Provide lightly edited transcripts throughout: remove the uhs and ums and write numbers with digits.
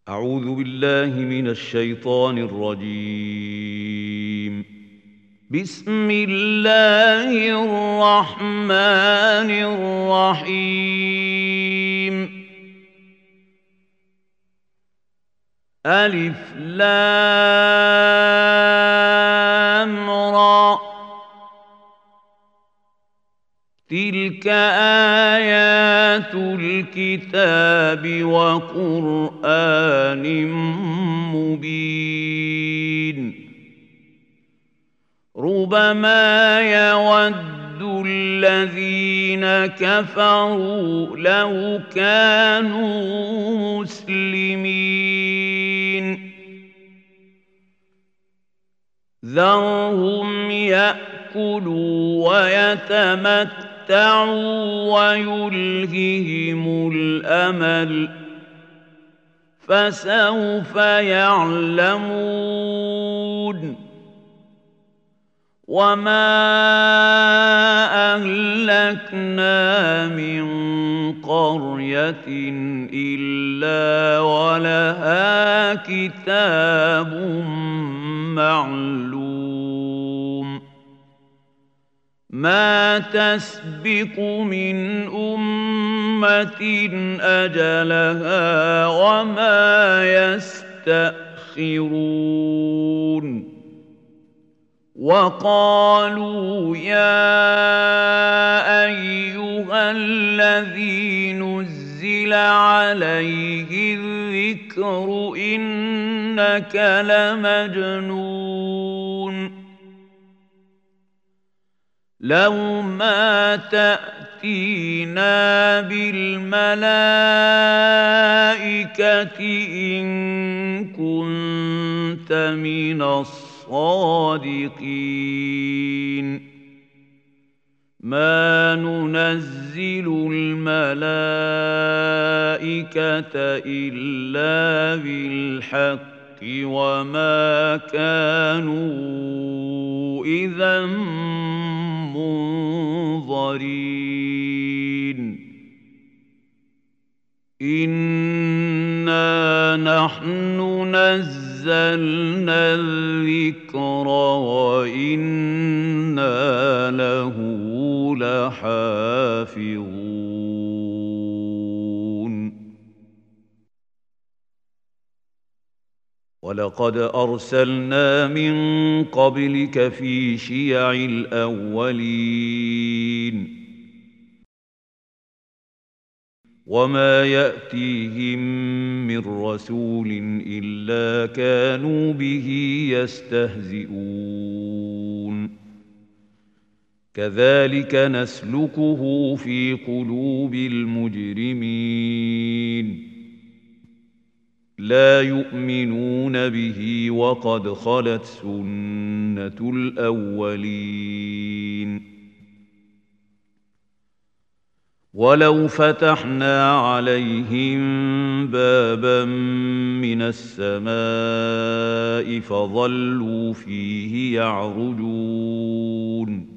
أعوذ بالله من الشيطان الرجيم. بسم الله الرحمن الرحيم. ألف لام را، تلك آيات الكتاب وقرآن مبين. ربما يود الذين كفروا لو كانوا مسلمين. ذرهم يأكلوا ويتمتعوا ويلههم الأمل، فسوف يعلمون. وما أهلكنا من قرية إلا ولها كتاب معلوم. ما تسبق من أمة أجلها وما يستأخرون. وقالوا يا أيها الذي نزل عليه الذكر إنك لمجنون. لو ما تأتينا بالملائكة إن كنت من الصادقين. ما ننزل الملائكة إلا بالحق وما كانوا إذا منظرين. إنا نحن نزلنا الذكر وإنا له لحافظون. ولقد أرسلنا من قبلك في شيع الأولين وما يأتيهم من رسول إلا كانوا به يستهزئون. كذلك نسلكه في قلوب المجرمين. لا يؤمنون به وقد خلت سنة الأولين. ولو فتحنا عليهم بابا من السماء فظلوا فيه يعرجون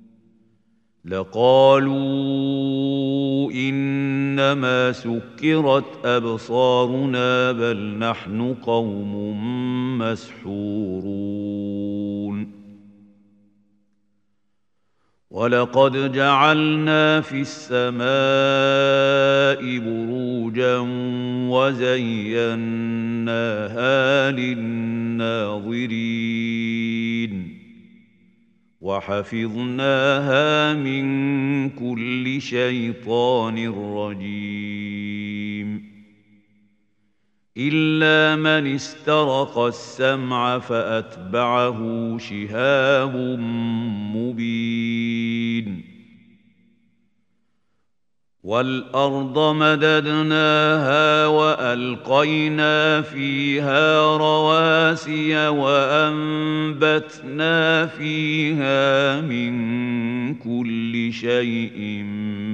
لقالوا إنما سكرت أبصارنا بل نحن قوم مسحورون. ولقد جعلنا في السماء بروجا وزيناها للناظرين وحفظناها من كل شيطان رجيم. إلا من استرق السمع فأتبعه شهاب مبين. والأرض مددناها وألقينا فيها رواسي وأنبتنا فيها من كل شيء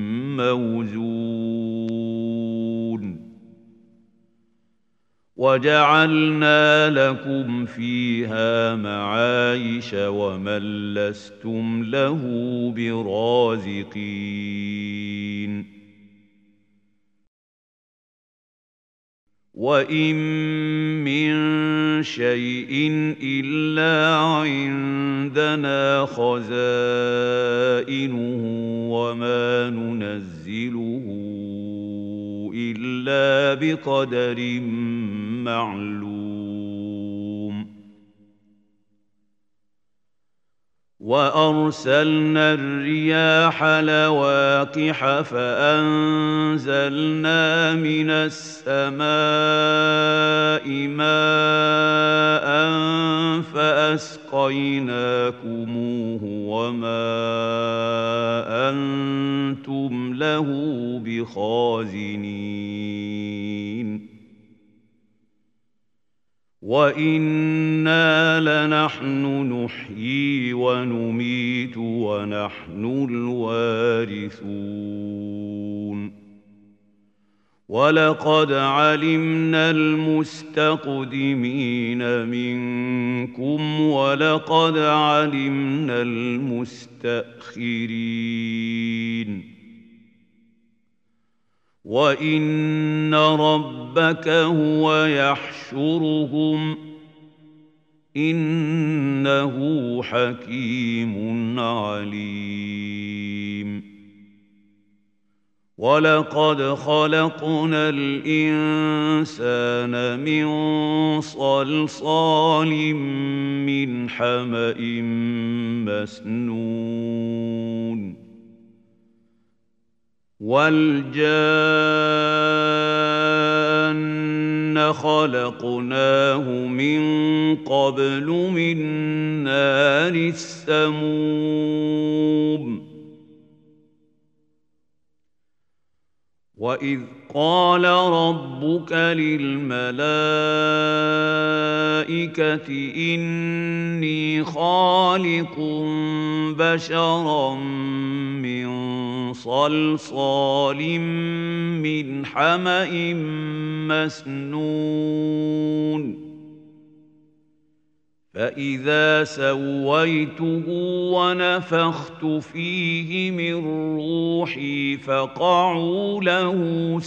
موزون. وجعلنا لكم فيها معايش ومن لستم له برازقين. وإن من شيء إلا عندنا خزائنه وما ننزله إلا بقدر معلوم وأرسلنا الرياح لواقح فأنزلنا من السماء ماء فأسقيناكموه وما أنتم له بخازنين وإنا لنحن نحيي ونميت ونحن الوارثون ولقد علمنا المستقدمين منكم ولقد علمنا المستأخرين وَإِنَّ رَبَّكَ هُوَ يَحْشُرُهُمْ إِنَّهُ حَكِيمٌ عَلِيمٌ وَلَقَدْ خَلَقْنَا الْإِنسَانَ مِنْ صَلْصَالٍ مِنْ حَمَإٍ مَسْنُونٍ وَالْجَانَّ خَلَقْنَاهُ مِنْ قَبْلُ مِنْ نَارِ السَّمُومِ وَإِذْ قَالَ رَبُّكَ لِلْمَلَائِكَةِ إِنِّي خَالِقٌ بَشَرًا مِّن صَلْصَالٍ مِّنْ حَمَإٍ مَّسْنُونٍ فَإِذَا سَوَّيْتُهُ وَنَفَخْتُ فِيهِ مِن رُّوحِي فَقَعُوا لَهُ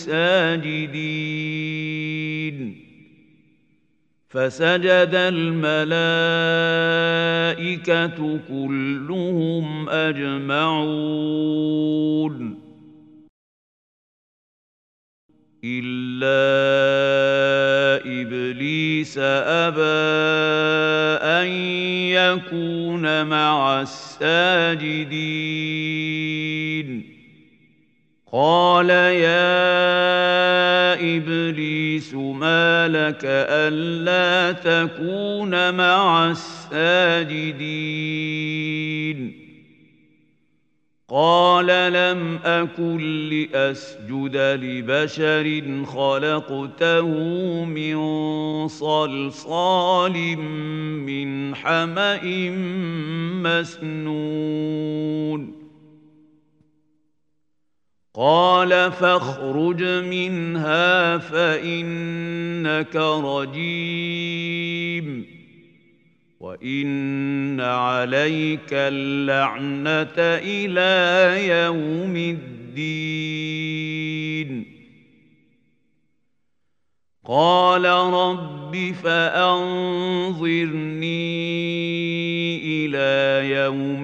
سَاجِدِينَ فَسَجَدَ الْمَلَائِكَةُ كُلُّهُمْ أَجْمَعُونَ إِلَّا إِبْلِيسَ أَبَىٰ أَن يَكُونَ مَعَ السَّاجِدِينَ قَالَ يَا إِبْلِيسُ مَا لَكَ أَلَّا تَكُونَ مَعَ السَّاجِدِينَ قَالَ لَمْ أَكُن لِّأَسْجُدَ لِبَشَرٍ خَلَقْتَهُ مِن صَلْصَالٍ مِّنْ حَمَإٍ مَّسْنُونٍ قَالَ فَاخْرُجْ مِنْهَا فَإِنَّكَ رَجِيمٌ وَإِنَّ عَلَيْكَ اللَّعْنَةَ إِلَىٰ يَوْمِ الدِّينِ قَالَ رَبِّ فَأَنظِرْنِي إِلَىٰ يَوْمِ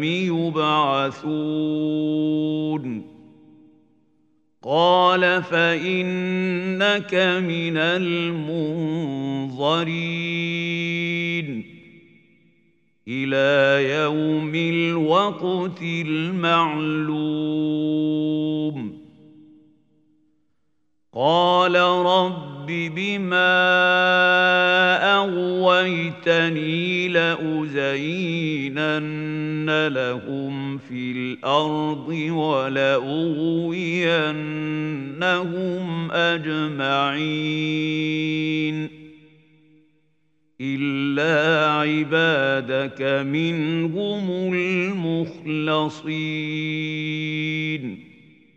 يُبْعَثُونَ قَالَ فَإِنَّكَ مِنَ الْمُنظَرِينَ إِلَىٰ يَوْمِ الْوَقْتِ الْمَعْلُومِ قَالَ رَبِّ بِمَا أَغْوَيْتَنِي لَأُزَيِّنَنَّ لَهُمْ فِي الْأَرْضِ وَلَأُغْوِيَنَّهُمْ أَجْمَعِينَ إِلَّا عِبَادَكَ مِنْهُمُ الْمُخْلَصِينَ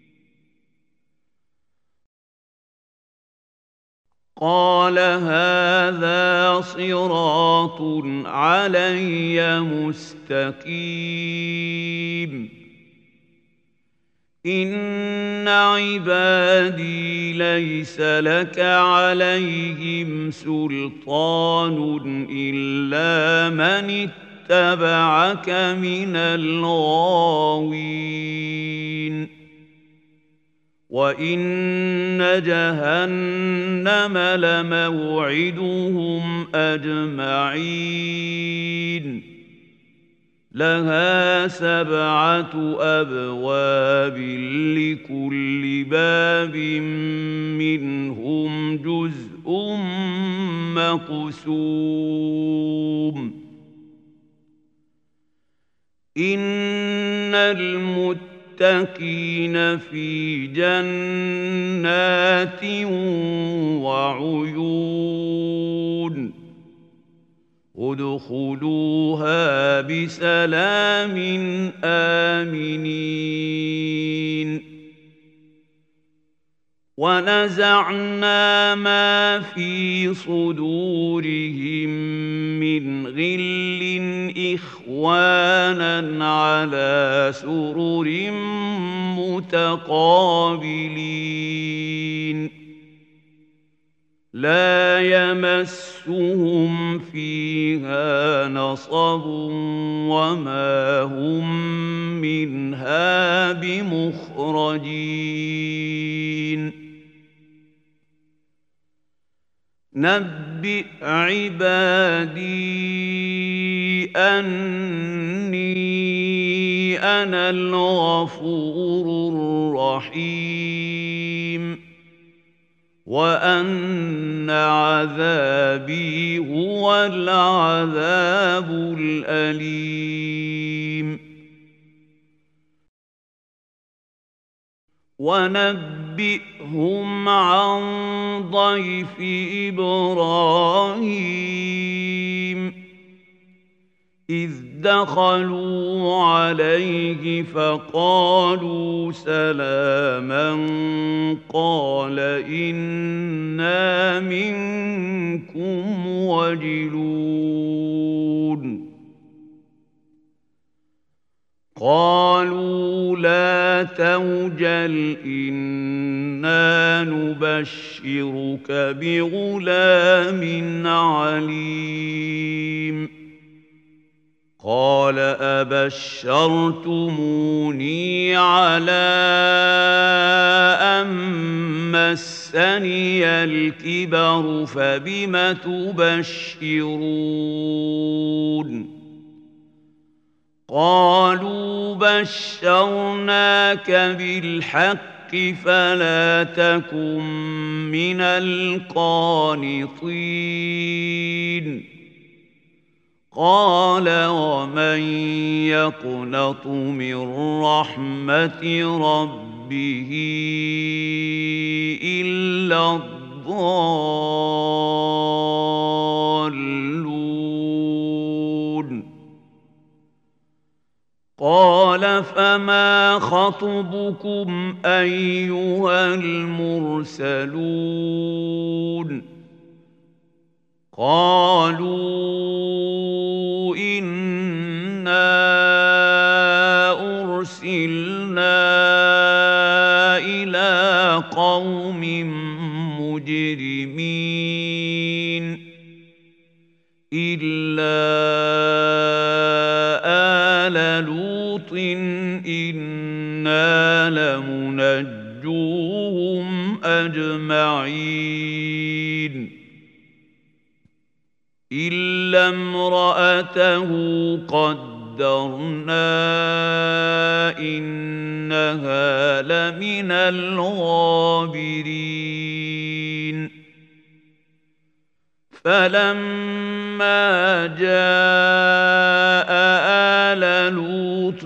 قَالَ هَٰذَا صِرَاطٌ عَلَيَّ مُسْتَقِيمٌ إن عبادي ليس لك عليهم سلطان إلا من اتبعك من الغاوين وإن جهنم لموعدهم أجمعين لها 7 أبواب لكل باب منهم جزء مقسوم إن المتقين في جنات وعيون ادخلوها بسلام آمنين ونزعنا ما في صدورهم من غل إخوانا على سرر متقابلين لا يمسهم فيها نصب وما هم منها بمخرجين نبئ عبادي أني أنا الغفور الرحيم وأن عذابي هو العذاب الأليم ونبئهم عن ضيف إبراهيم إذ دخلوا عليه فقالوا سلاما قال إنا منكم وجلون قالوا لا توجل إنا نبشرك بغلام عليم قال أبشرتموني على أن مسني الكبر فبم تبشرون قالوا بشرناك بالحق فلا تكن من القانطين قال ومن يقنط من رحمة ربه إلا الضالون قال فما خطبكم أيها المرسلون قالوا إنا أرسلنا إلى قوم مجرمين إلا آل لوط إنا لمنجوهم أجمعين إلا امرأته قدرنا إنها لمن الغابرين فلما جاء آل لوط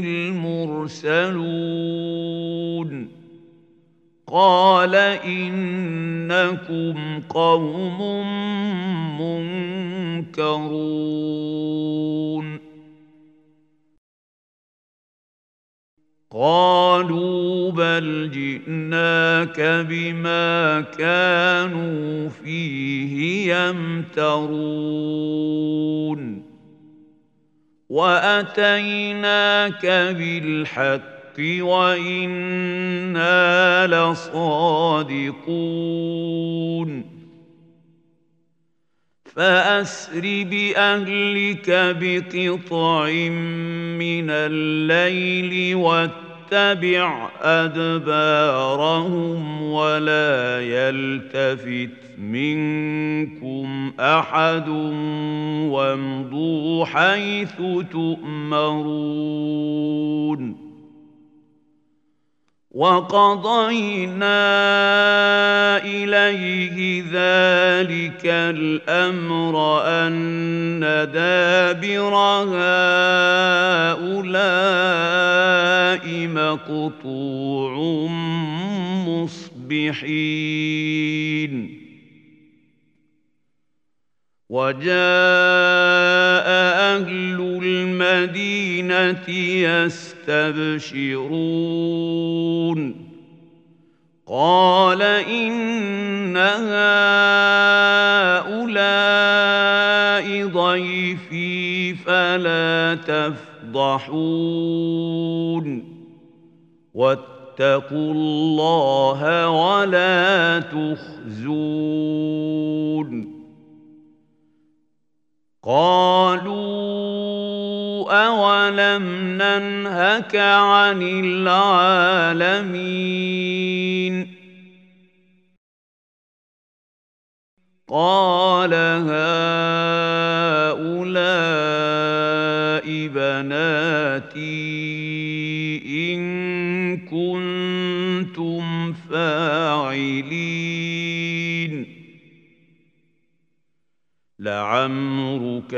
المرسلون قال إنكم قوم منكرون قالوا بل جئناك بما كانوا فيه يمترون وأتيناك بالحق وإنا لصادقون فأسر بأهلك بقطع من الليل واتبع أدبارهم ولا يلتفت منكم أحد وامضوا حيث تؤمرون وقضينا إليه ذلك الأمر أن دابر هؤلاء مقطوع مصبحين وجاء أهل المدينة يستبشرون قال إن هؤلاء ضيفي فلا تفضحون واتقوا الله ولا تخزون قالوا أولم ننهك عن العالمين قال هؤلاء بناتي إن كنتم فاعلين لعمرك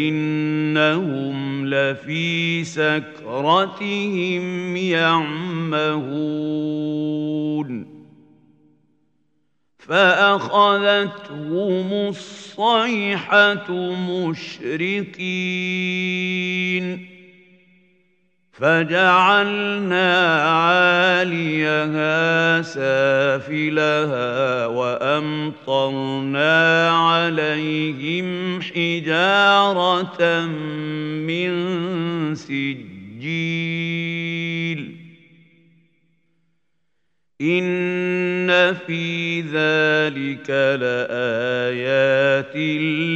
إنهم لفي سكرتهم يعمهون فأخذتهم الصيحة مشرقين فجعلنا عاليها سافلها وأمطرنا عليهم حجارة من سجيل إن في ذلك لآيات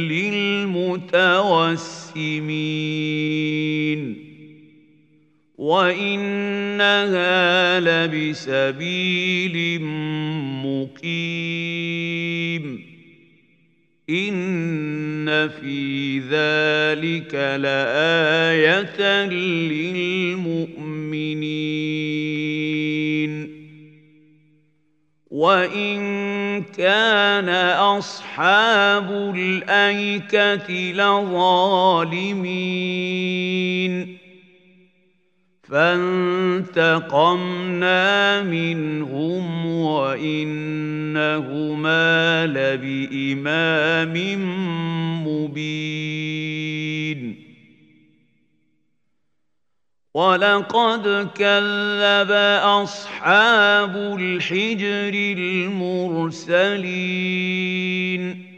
للمتوسمين وإنها لبسبيل مقيم إن في ذلك لآية للمؤمنين وإن كان أصحاب الأيكة لظالمين فانتقمنا منهم وإنهما لبإمام مبين ولقد كذب أصحاب الحجر المرسلين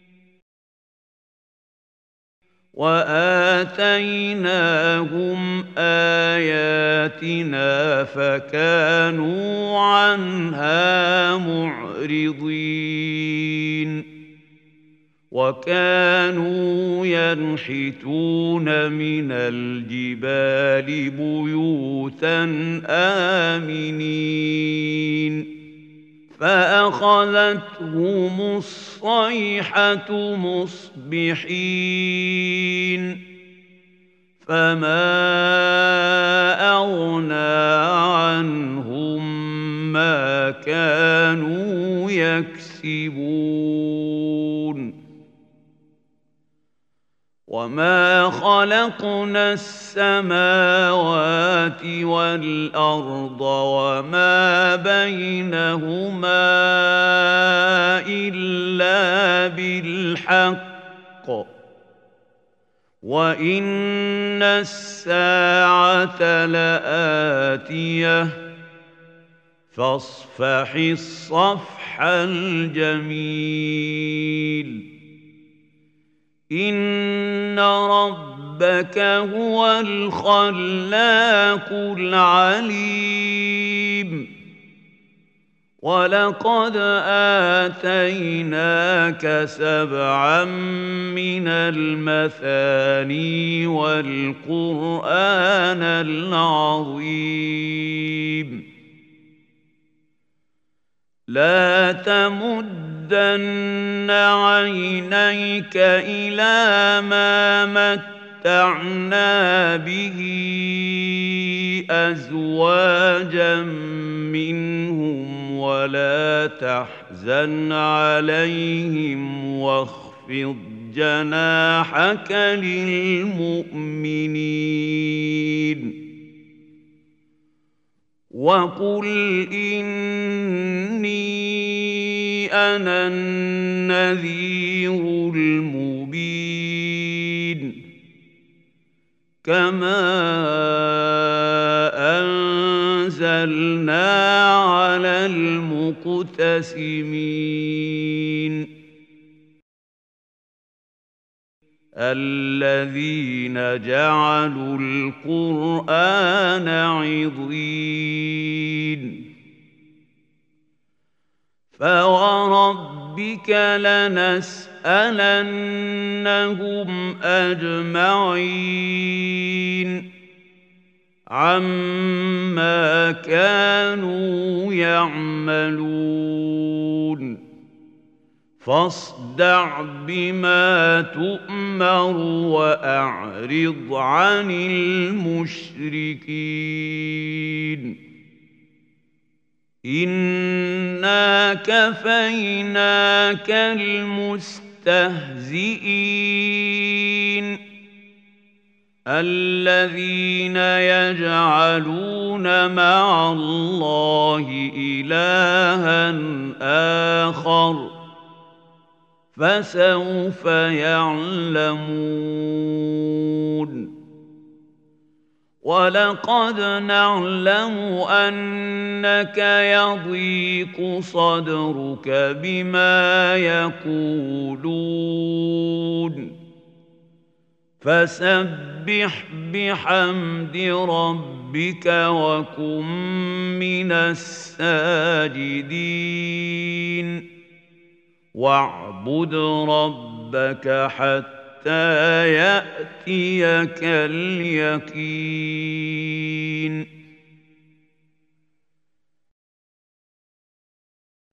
وآتيناهم آياتنا فكانوا عنها معرضين وكانوا ينحتون من الجبال بيوتا آمنين فأخذتهم الصيحة مصبحين فما أغنى عنهم ما كانوا يكسبون وما خلقنا السماوات والأرض وما بينهما إلا بالحق وإن الساعة لآتية فاصفح الصفح الجميل إن ربك ربك هو الخلاق العليم ولقد آتيناك سبعا من المثاني والقرآن العظيم لا تمدن عينيك إلى ما متعنا به أزواجا منهم ولا تحزن عليهم واخفض جناحك للمؤمنين وقل إني أنا النذير المبين كما أنزلنا على المقتسمين الذين جعلوا القرآن عضين فوربك لنسألنهم أجمعين عما كانوا يعملون فاصدع بما تؤمر وأعرض عن المشركين إنا كفيناك المستهزئين الذين يجعلون مع الله إلها آخر فسوف يعلمون ولقد نعلم أنك يضيق صدرك بما يقولون فسبح بحمد ربك وكن من الساجدين واعبد ربك حتى يأتيك اليقين